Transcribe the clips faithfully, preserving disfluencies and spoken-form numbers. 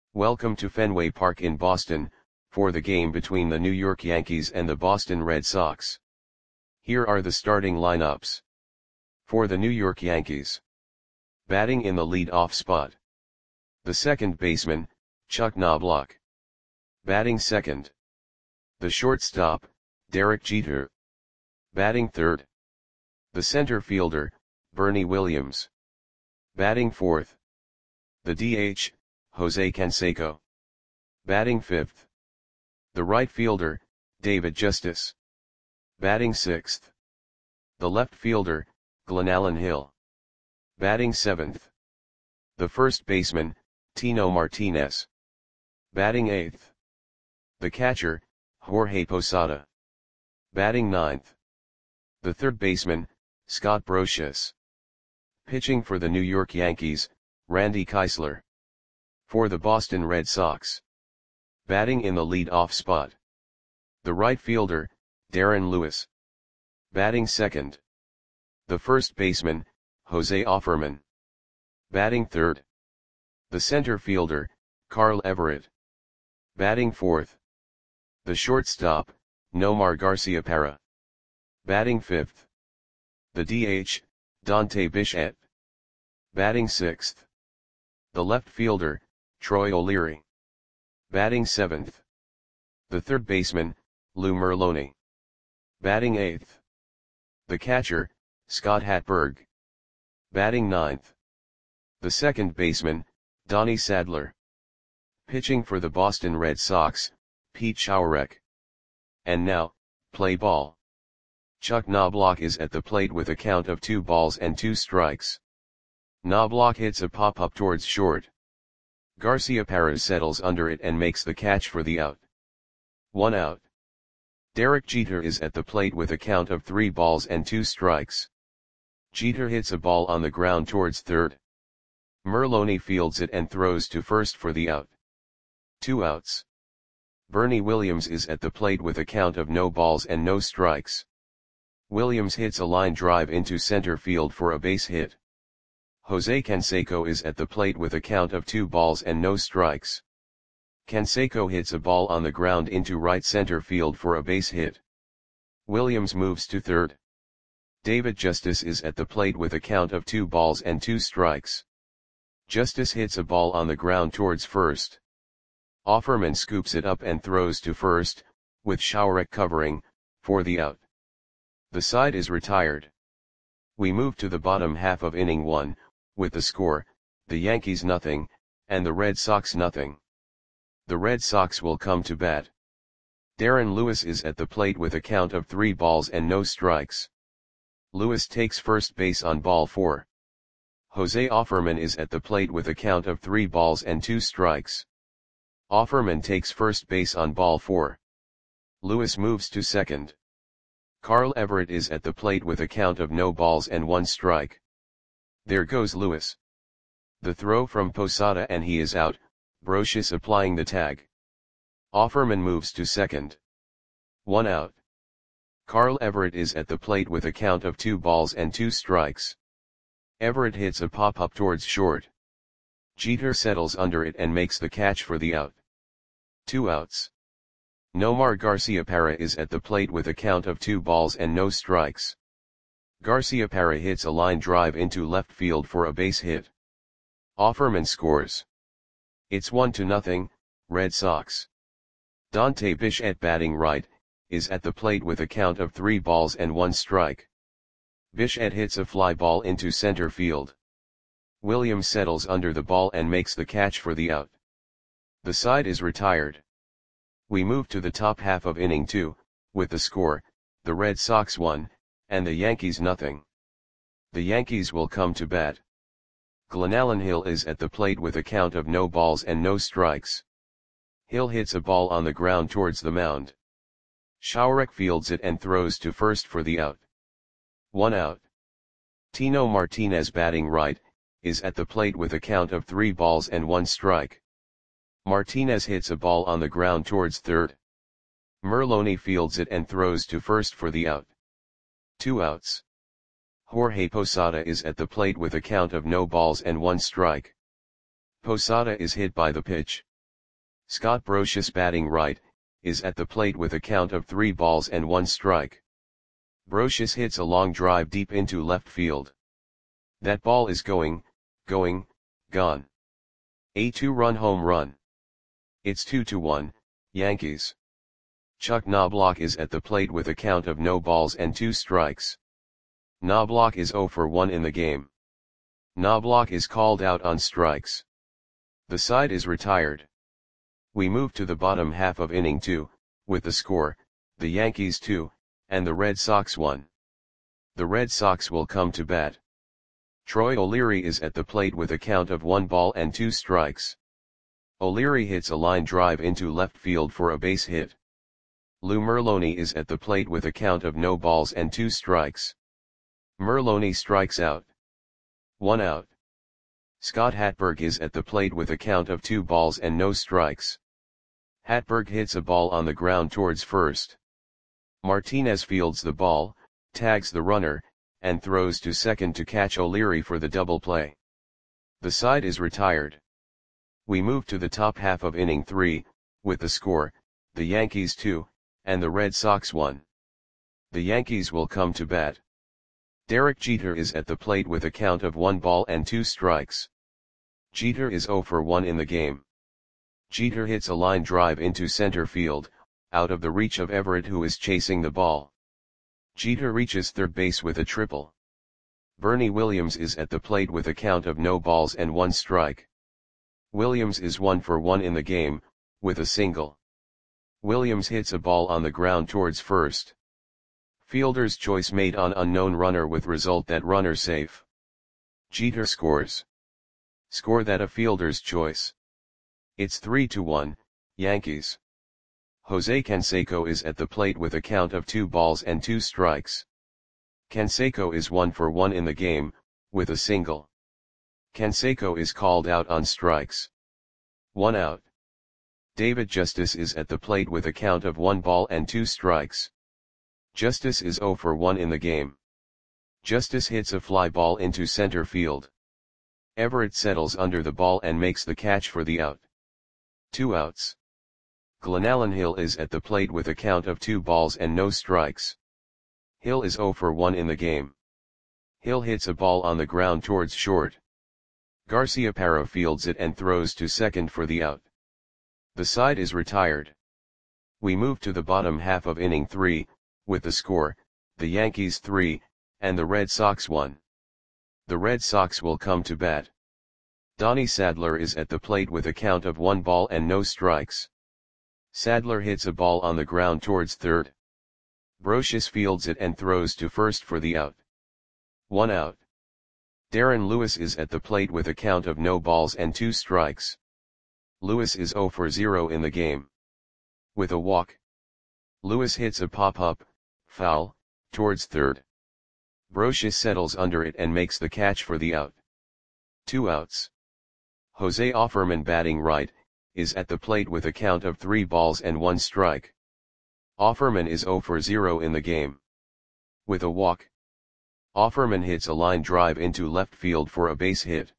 Welcome to Fenway Park in Boston, for the game between the New York Yankees and the Boston Red Sox. Here are the starting lineups. For the New York Yankees. Batting in the lead-off spot. The second baseman, Chuck Knobloch. Batting second. The shortstop, Derek Jeter. Batting third. The center fielder, Bernie Williams. Batting fourth. The D H, Jose Canseco. Batting fifth. The right fielder, David Justice. Batting sixth. The left fielder, Glenallen Hill. Batting seventh. The first baseman, Tino Martinez. Batting eighth. The catcher, Jorge Posada. Batting ninth. The third baseman, Scott Brosius. Pitching for the New York Yankees, Randy Keisler. For the Boston Red Sox. Batting in the lead-off spot. The right fielder, Darren Lewis. Batting second. The first baseman, Jose Offerman. Batting third. The center fielder, Carl Everett. Batting fourth. The shortstop, Nomar Garciaparra. Batting fifth. The D H, Dante Bichette. Batting sixth. The left fielder, Troy O'Leary. Batting seventh. The third baseman, Lou Merloni. Batting eighth. The catcher, Scott Hatberg. Batting ninth. The second baseman, Donnie Sadler. Pitching for the Boston Red Sox, Pete Schourek. And now, play ball. Chuck Knobloch is at the plate with a count of two balls and two strikes. Knobloch hits a pop-up towards short. Garciaparra settles under it and makes the catch for the out. One out. Derek Jeter is at the plate with a count of three balls and two strikes. Jeter hits a ball on the ground towards third. Merloni fields it and throws to first for the out. Two outs. Bernie Williams is at the plate with a count of no balls and no strikes. Williams hits a line drive into center field for a base hit. Jose Canseco is at the plate with a count of two balls and no strikes. Canseco hits a ball on the ground into right center field for a base hit. Williams moves to third. David Justice is at the plate with a count of two balls and two strikes. Justice hits a ball on the ground towards first. Offerman scoops it up and throws to first, with Schourek covering, for the out. The side is retired. We move to the bottom half of inning one, with the score, the Yankees nothing, and the Red Sox nothing. The Red Sox will come to bat. Darren Lewis is at the plate with a count of three balls and no strikes. Lewis takes first base on ball four. Jose Offerman is at the plate with a count of three balls and two strikes. Offerman takes first base on ball four. Lewis moves to second. Carl Everett is at the plate with a count of no balls and one strike. There goes Lewis. The throw from Posada and he is out, Brosius applying the tag. Offerman moves to second. One out. Carl Everett is at the plate with a count of two balls and two strikes. Everett hits a pop-up towards short. Jeter settles under it and makes the catch for the out. Two outs. Nomar Garciaparra is at the plate with a count of two balls and no strikes. Garciaparra hits a line drive into left field for a base hit. Offerman scores. It's one to nothing, Red Sox. Dante Bichette batting right, is at the plate with a count of three balls and one strike. Bichette hits a fly ball into center field. Williams settles under the ball and makes the catch for the out. The side is retired. We move to the top half of inning two, with the score, the Red Sox one, and the Yankees nothing. The Yankees will come to bat. Glenallen Hill is at the plate with a count of no balls and no strikes. Hill hits a ball on the ground towards the mound. Schourek fields it and throws to first for the out. One out. Tino Martinez batting right, is at the plate with a count of three balls and one strike. Martinez hits a ball on the ground towards third. Merloni fields it and throws to first for the out. Two outs. Jorge Posada is at the plate with a count of no balls and one strike. Posada is hit by the pitch. Scott Brosius batting right, is at the plate with a count of three balls and one strike. Brosius hits a long drive deep into left field. That ball is going, going, gone. A two-run home run. It's two to one, Yankees. Chuck Knobloch is at the plate with a count of no balls and two strikes. Knobloch is zero for one in the game. Knobloch is called out on strikes. The side is retired. We move to the bottom half of inning two, with the score, the Yankees two, and the Red Sox one. The Red Sox will come to bat. Troy O'Leary is at the plate with a count of one ball and two strikes. O'Leary hits a line drive into left field for a base hit. Lou Merloni is at the plate with a count of no balls and two strikes. Merloni strikes out. One out. Scott Hatberg is at the plate with a count of two balls and no strikes. Hatberg hits a ball on the ground towards first. Martinez fields the ball, tags the runner, and throws to second to catch O'Leary for the double play. The side is retired. We move to the top half of inning three, with the score, the Yankees two, and the Red Sox one. The Yankees will come to bat. Derek Jeter is at the plate with a count of one ball and two strikes. Jeter is zero for one in the game. Jeter hits a line drive into center field, out of the reach of Everett, who is chasing the ball. Jeter reaches third base with a triple. Bernie Williams is at the plate with a count of no balls and one strike. Williams is one for one in the game, with a single. Williams hits a ball on the ground towards first. Fielder's choice made on unknown runner with result that runner safe. Jeter scores. Score that a fielder's choice. It's three to one, Yankees. Jose Canseco is at the plate with a count of two balls and two strikes. Canseco is one for one in the game, with a single. Canseco is called out on strikes. One out. David Justice is at the plate with a count of one ball and two strikes. Justice is zero for one in the game. Justice hits a fly ball into center field. Everett settles under the ball and makes the catch for the out. Two outs. Glenallen Hill is at the plate with a count of two balls and no strikes. Hill is zero for one in the game. Hill hits a ball on the ground towards short. Garciaparra fields it and throws to second for the out. The side is retired. We move to the bottom half of inning three, with the score, the Yankees three, and the Red Sox one. The Red Sox will come to bat. Donnie Sadler is at the plate with a count of one ball and no strikes. Sadler hits a ball on the ground towards third. Brosius fields it and throws to first for the out. One out. Darren Lewis is at the plate with a count of no balls and two strikes. Lewis is zero for zero in the game. With a walk. Lewis hits a pop-up, foul, towards third. Brosius settles under it and makes the catch for the out. Two outs. Jose Offerman batting right, is at the plate with a count of three balls and one strike. Offerman is zero for zero in the game. With a walk. Offerman hits a line drive into left field for a base hit.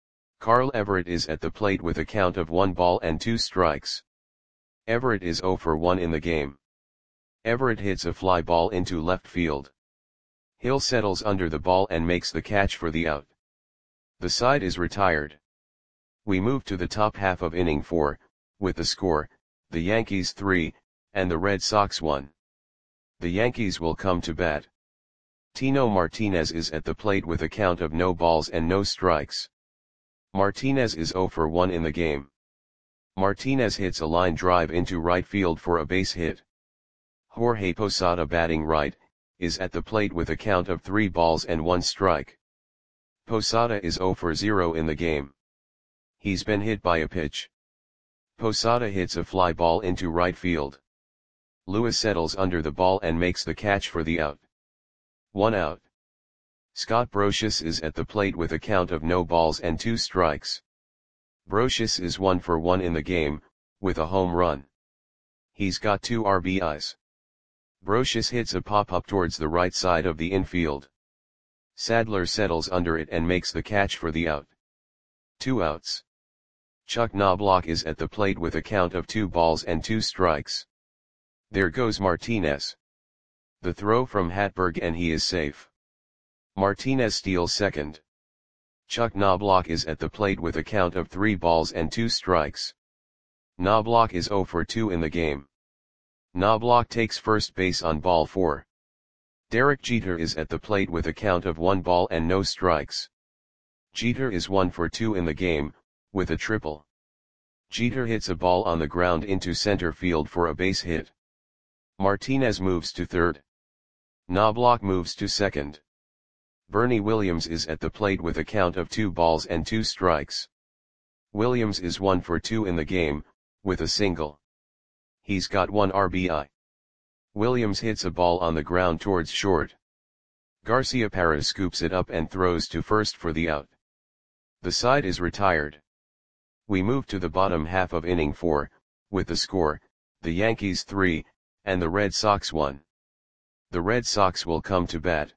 Carl Everett is at the plate with a count of one ball and two strikes. Everett is zero for one in the game. Everett hits a fly ball into left field. Hill settles under the ball and makes the catch for the out. The side is retired. We move to the top half of inning four, with the score, the Yankees three, and the Red Sox one. The Yankees will come to bat. Tino Martinez is at the plate with a count of no balls and no strikes. Martinez is zero for one in the game. Martinez hits a line drive into right field for a base hit. Jorge Posada batting right, is at the plate with a count of three balls and one strike. Posada is zero for zero in the game. He's been hit by a pitch. Posada hits a fly ball into right field. Lewis settles under the ball and makes the catch for the out. One out. Scott Brosius is at the plate with a count of no balls and two strikes. Brosius is one for one in the game, with a home run. He's got two R B Is. Brosius hits a pop-up towards the right side of the infield. Sadler settles under it and makes the catch for the out. Two outs. Chuck Knobloch is at the plate with a count of two balls and two strikes. There goes Martinez. The throw from Hatberg and he is safe. Martinez steals second. Chuck Knobloch is at the plate with a count of three balls and two strikes. Knobloch is zero for two in the game. Knobloch takes first base on ball four. Derek Jeter is at the plate with a count of one ball and no strikes. Jeter is one for two in the game, with a triple. Jeter hits a ball on the ground into center field for a base hit. Martinez moves to third. Knobloch moves to second. Bernie Williams is at the plate with a count of two balls and two strikes. Williams is one for two in the game, with a single. He's got one R B I. Williams hits a ball on the ground towards short. Garciaparra scoops it up and throws to first for the out. The side is retired. We move to the bottom half of inning four, with the score, the Yankees three, and the Red Sox one. The Red Sox will come to bat.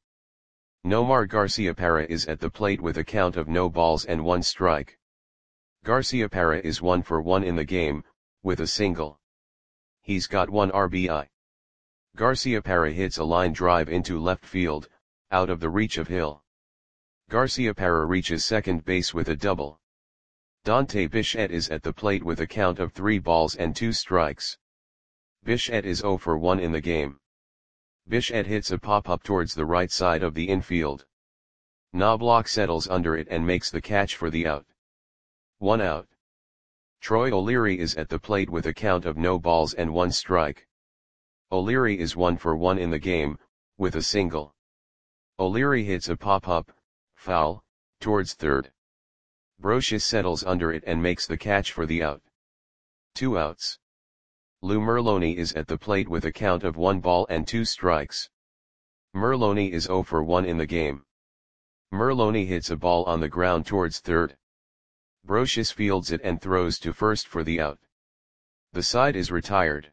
Nomar Garciaparra is at the plate with a count of no balls and one strike. Garciaparra is one for one in the game, with a single. He's got one R B I. Garciaparra hits a line drive into left field, out of the reach of Hill. Garciaparra reaches second base with a double. Dante Bichette is at the plate with a count of three balls and two strikes. Bichette is zero for one in the game. Bichette hits a pop-up towards the right side of the infield. Knobloch settles under it and makes the catch for the out. One out. Troy O'Leary is at the plate with a count of no balls and one strike. O'Leary is one for one in the game, with a single. O'Leary hits a pop-up, foul, towards third. Brocious settles under it and makes the catch for the out. Two outs. Lou Merloni is at the plate with a count of one ball and two strikes. Merloni is zero for one in the game. Merloni hits a ball on the ground towards third. Brocious fields it and throws to first for the out. The side is retired.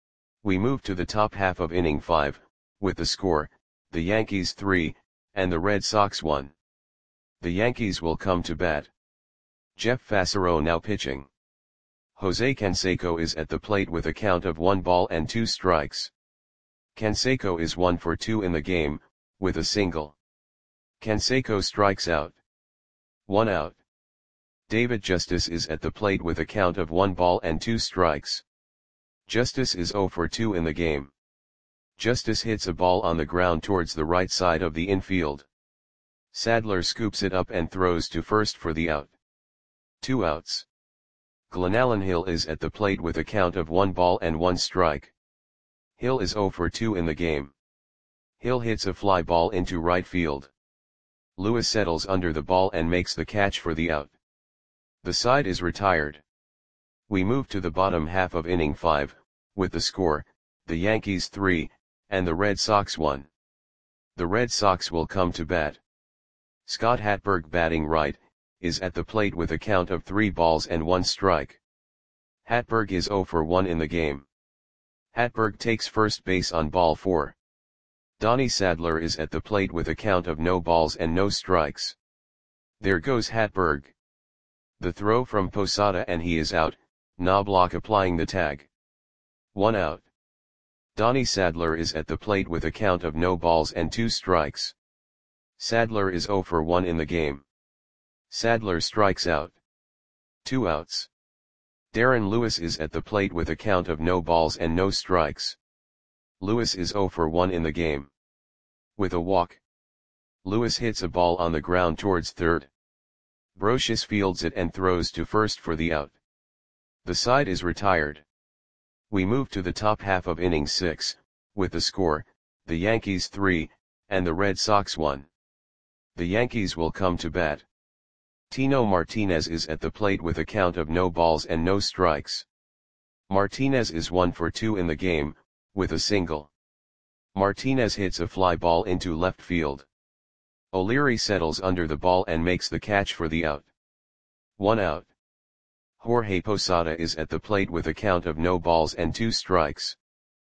We move to the top half of inning five, with the score, the Yankees three, and the Red Sox one. The Yankees will come to bat. Jeff Fassero now pitching. Jose Canseco is at the plate with a count of one ball and two strikes. Canseco is one for two in the game, with a single. Canseco strikes out. One out. David Justice is at the plate with a count of one ball and two strikes. Justice is zero for two in the game. Justice hits a ball on the ground towards the right side of the infield. Sadler scoops it up and throws to first for the out. Two outs. Glenallen Hill is at the plate with a count of one ball and one strike. Hill is zero for two in the game. Hill hits a fly ball into right field. Lewis settles under the ball and makes the catch for the out. The side is retired. We move to the bottom half of inning five, with the score, the Yankees three, and the Red Sox one. The Red Sox will come to bat. Scott Hatberg, batting right, is at the plate with a count of three balls and one strike. Hatberg is zero for one in the game. Hatberg takes first base on ball four. Donnie Sadler is at the plate with a count of no balls and no strikes. There goes Hatberg. The throw from Posada and he is out, Knobloch applying the tag. One out. Donnie Sadler is at the plate with a count of no balls and two strikes. Sadler is zero for one in the game. Sadler strikes out. Two outs. Darren Lewis is at the plate with a count of no balls and no strikes. Lewis is zero for one in the game. With a walk. Lewis hits a ball on the ground towards third. Brocious fields it and throws to first for the out. The side is retired. We move to the top half of inning six, with the score, the Yankees three, and the Red Sox one. The Yankees will come to bat. Tino Martinez is at the plate with a count of no balls and no strikes. Martinez is one for two in the game, with a single. Martinez hits a fly ball into left field. O'Leary settles under the ball and makes the catch for the out. One out. Jorge Posada is at the plate with a count of no balls and two strikes.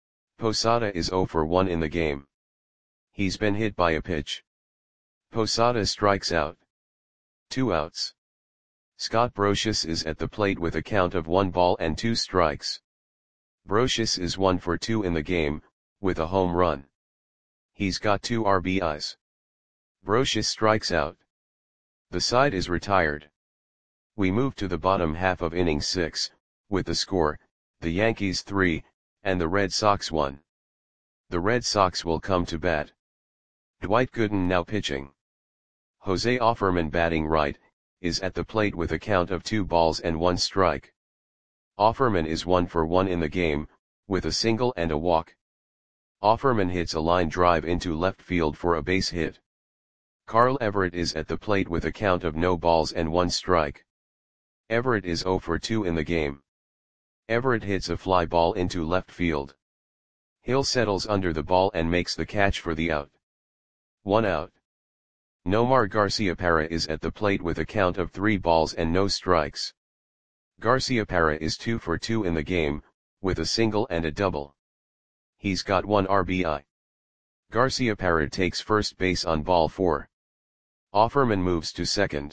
Posada is zero for one in the game. He's been hit by a pitch. Posada strikes out. Two outs. Scott Brosius is at the plate with a count of one ball and two strikes. Brosius is one for two in the game, with a home run. He's got two R B Is. Brosius strikes out. The side is retired. We move to the bottom half of inning six, with the score, the Yankees three, and the Red Sox one. The Red Sox will come to bat. Dwight Gooden now pitching. Jose Offerman batting right, is at the plate with a count of two balls and one strike. Offerman is one for one in the game, with a single and a walk. Offerman hits a line drive into left field for a base hit. Carl Everett is at the plate with a count of no balls and one strike. Everett is zero for two in the game. Everett hits a fly ball into left field. Hill settles under the ball and makes the catch for the out. One out. Nomar Garciaparra is at the plate with a count of three balls and no strikes. Garciaparra is two for two in the game, with a single and a double. He's got one R B I. Garciaparra takes first base on ball four. Offerman moves to second.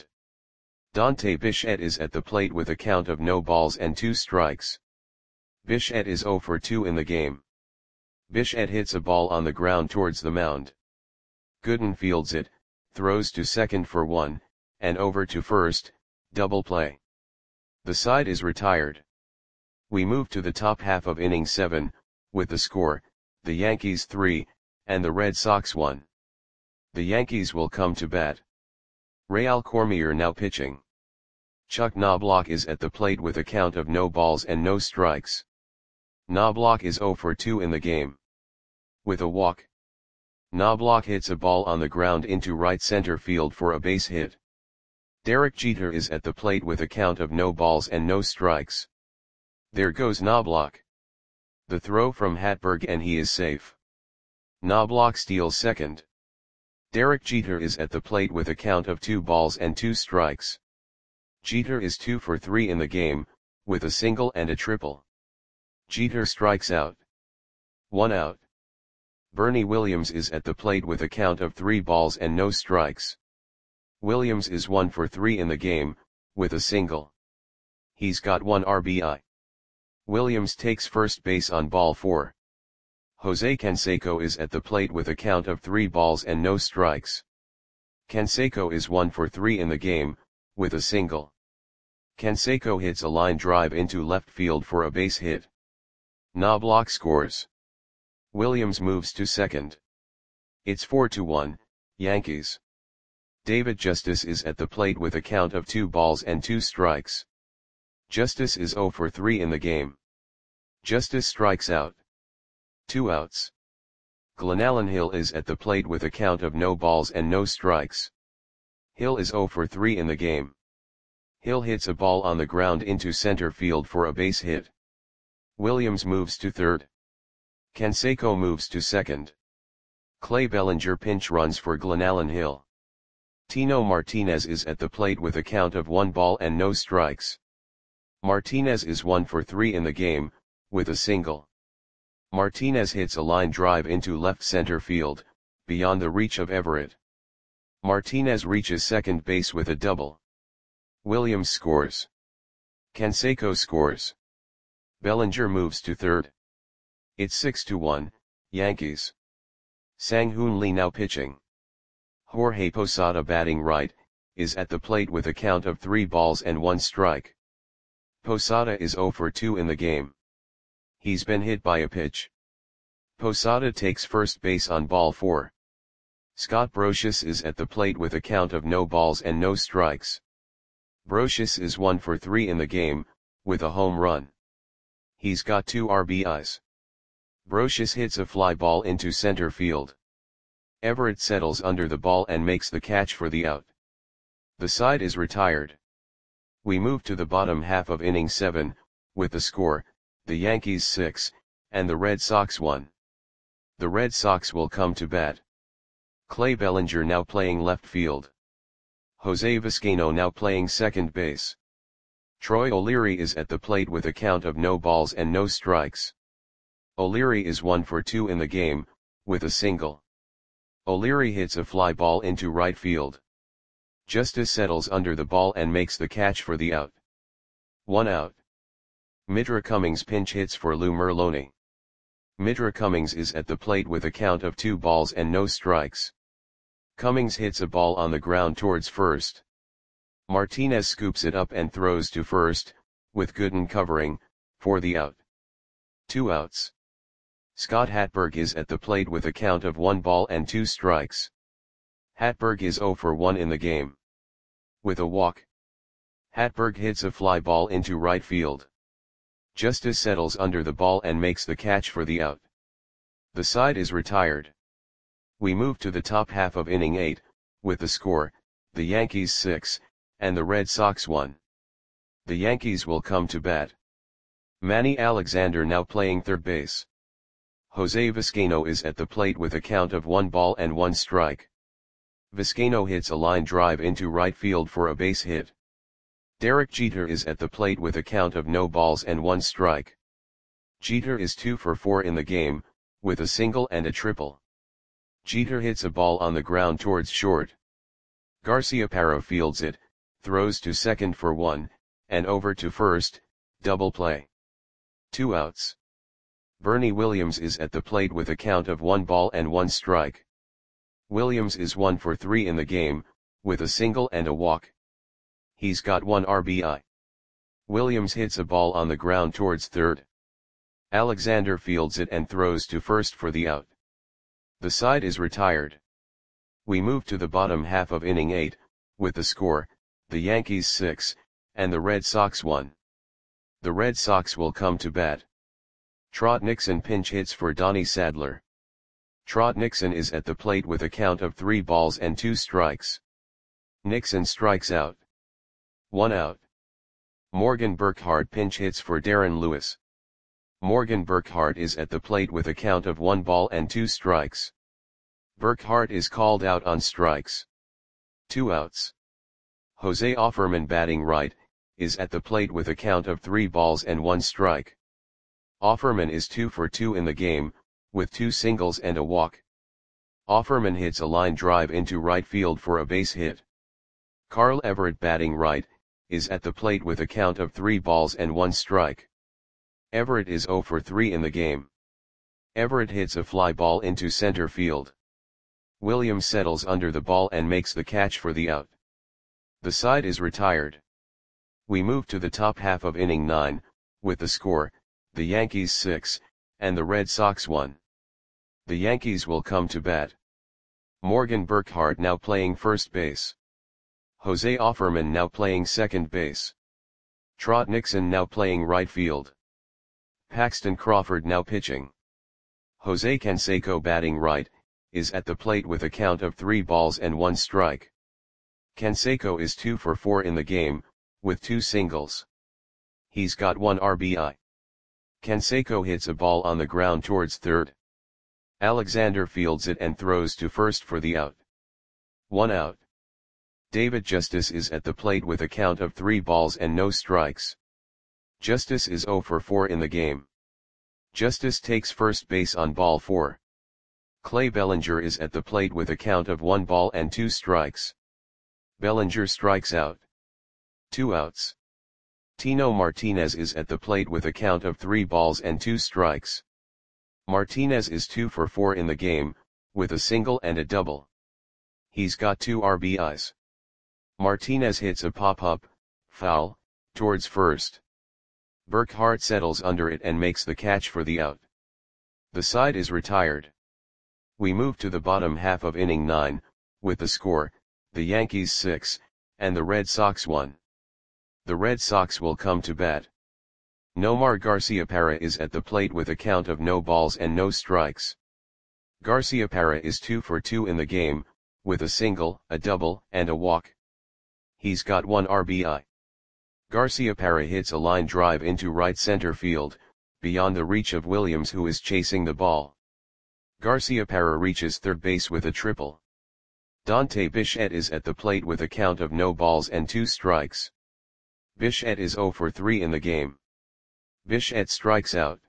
Dante Bichette is at the plate with a count of no balls and two strikes. Bichette is zero for two in the game. Bichette hits a ball on the ground towards the mound. Gooden fields it, throws to second for one, and over to first, double play. The side is retired. We move to the top half of inning seven, with the score, the Yankees three, and the Red Sox one. The Yankees will come to bat. Real Cormier now pitching. Chuck Knobloch is at the plate with a count of no balls and no strikes. Knobloch is zero for two in the game. With a walk. Knobloch hits a ball on the ground into right center field for a base hit. Derek Jeter is at the plate with a count of no balls and no strikes. There goes Knobloch. The throw from Hatberg and he is safe. Knobloch steals second. Derek Jeter is at the plate with a count of two balls and two strikes. Jeter is two for three in the game, with a single and a triple. Jeter strikes out. One out. Bernie Williams is at the plate with a count of three balls and no strikes. Williams is one for three in the game, with a single. He's got one R B I. Williams takes first base on ball four. Jose Canseco is at the plate with a count of three balls and no strikes. Canseco is one for three in the game, with a single. Canseco hits a line drive into left field for a base hit. Knobloch scores. Williams moves to second. It's four to one, Yankees. David Justice is at the plate with a count of two balls and two strikes. Justice is zero for three in the game. Justice strikes out. Two outs. Glenallen Hill is at the plate with a count of no balls and no strikes. Hill is zero for three in the game. Hill hits a ball on the ground into center field for a base hit. Williams moves to third. Canseco moves to second. Clay Bellinger pinch runs for Glenallen Hill. Tino Martinez is at the plate with a count of one ball and no strikes. Martinez is one for three in the game, with a single. Martinez hits a line drive into left center field, beyond the reach of Everett. Martinez reaches second base with a double. Williams scores. Canseco scores. Bellinger moves to third. It's six to one, Yankees. Sang-Hoon Lee now pitching. Jorge Posada batting right, is at the plate with a count of three balls and one strike. Posada is zero for two in the game. He's been hit by a pitch. Posada takes first base on ball four. Scott Brosius is at the plate with a count of no balls and no strikes. Brosius is one for three in the game, with a home run. He's got two R B Is. Brosius hits a fly ball into center field. Everett settles under the ball and makes the catch for the out. The side is retired. We move to the bottom half of inning seven, with the score, the Yankees six, and the Red Sox one. The Red Sox will come to bat. Clay Bellinger now playing left field. Jose Vizcaino now playing second base. Troy O'Leary is at the plate with a count of no balls and no strikes. O'Leary is one for two in the game, with a single. O'Leary hits a fly ball into right field. Justice settles under the ball and makes the catch for the out. One out. Midra Cummings pinch hits for Lou Merloni. Midra Cummings is at the plate with a count of two balls and no strikes. Cummings hits a ball on the ground towards first. Martinez scoops it up and throws to first, with Gooden covering, for the out. Two outs. Scott Hatberg is at the plate with a count of one ball and two strikes. Hatberg is zero for one in the game. With a walk, Hatberg hits a fly ball into right field. Justice settles under the ball and makes the catch for the out. The side is retired. We move to the top half of inning eight, with the score, the Yankees six, and the Red Sox one. The Yankees will come to bat. Manny Alexander now playing third base. Jose Vizcaino is at the plate with a count of one ball and one strike. Vizcaino hits a line drive into right field for a base hit. Derek Jeter is at the plate with a count of no balls and one strike. Jeter is two for four in the game, with a single and a triple. Jeter hits a ball on the ground towards short. Garciaparra fields it, throws to second for one, and over to first, double play. Two outs. Bernie Williams is at the plate with a count of one ball and one strike. Williams is one for three in the game, with a single and a walk. He's got one R B I. Williams hits a ball on the ground towards third. Alexander fields it and throws to first for the out. The side is retired. We move to the bottom half of inning eight, with the score, the Yankees six, and the Red Sox one. The Red Sox will come to bat. Trot Nixon pinch hits for Donnie Sadler. Trot Nixon is at the plate with a count of three balls and two strikes. Nixon strikes out. One out. Morgan Burkhart pinch hits for Darren Lewis. Morgan Burkhart is at the plate with a count of one ball and two strikes. Burkhart is called out on strikes. Two outs. Jose Offerman batting right, is at the plate with a count of three balls and one strike. Offerman is two for two in the game, with two singles and a walk. Offerman hits a line drive into right field for a base hit. Carl Everett batting right, is at the plate with a count of three balls and one strike. Everett is zero for three in the game. Everett hits a fly ball into center field. Williams settles under the ball and makes the catch for the out. The side is retired. We move to the top half of inning nine, with the score, the Yankees six, and the Red Sox one. The Yankees will come to bat. Morgan Burkhart now playing first base. Jose Offerman now playing second base. Trot Nixon now playing right field. Paxton Crawford now pitching. Jose Canseco batting right, is at the plate with a count of three balls and one strike. Canseco is two for four in the game, with two singles. He's got one R B I. Canseco hits a ball on the ground towards third. Alexander fields it and throws to first for the out. One out. David Justice is at the plate with a count of three balls and no strikes. Justice is zero for four in the game. Justice takes first base on ball four. Clay Bellinger is at the plate with a count of one ball and two strikes. Bellinger strikes out. Two outs. Tino Martinez is at the plate with a count of three balls and two strikes. Martinez is two for four in the game, with a single and a double. He's got two R B Is. Martinez hits a pop-up, foul, towards first. Burkhart settles under it and makes the catch for the out. The side is retired. We move to the bottom half of inning nine, with the score, the Yankees six, and the Red Sox one. The Red Sox will come to bat. Nomar Garciaparra is at the plate with a count of no balls and no strikes. Garciaparra is two for two in the game, with a single, a double, and a walk. He's got one R B I. Garciaparra hits a line drive into right center field, beyond the reach of Williams who is chasing the ball. Garciaparra reaches third base with a triple. Dante Bichette is at the plate with a count of no balls and two strikes. Bichette is zero for three in the game. Bichette strikes out.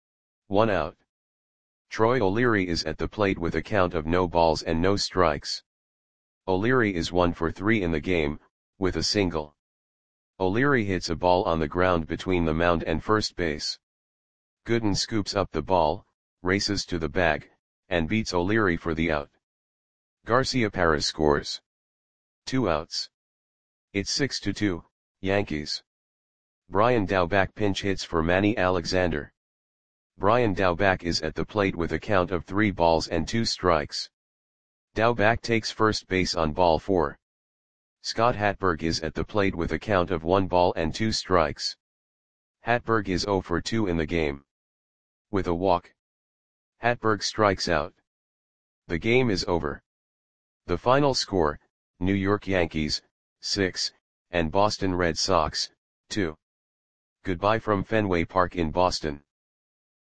One out. Troy O'Leary is at the plate with a count of no balls and no strikes. O'Leary is one for three in the game, with a single. O'Leary hits a ball on the ground between the mound and first base. Gooden scoops up the ball, races to the bag, and beats O'Leary for the out. Garciaparra scores. Two outs. It's six to two, Yankees. Brian Daubach pinch hits for Manny Alexander. Brian Daubach is at the plate with a count of three balls and two strikes. Daubach takes first base on ball four. Scott Hatteberg is at the plate with a count of one ball and two strikes. Hatteberg is zero for two in the game. With a walk, Hatteberg strikes out. The game is over. The final score, New York Yankees, six, and Boston Red Sox, two. Goodbye from Fenway Park in Boston.